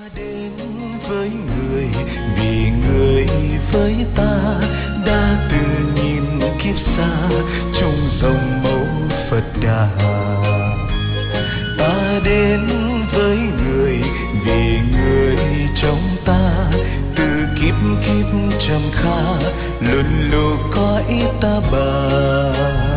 đến với người vì người với ta đã từng nhìn kiếp xa trong dòng mẫu Phật Đà. Ta đến với người vì người trong ta từ kiếp kiếp trầm kha luân lưu cõi ta bà.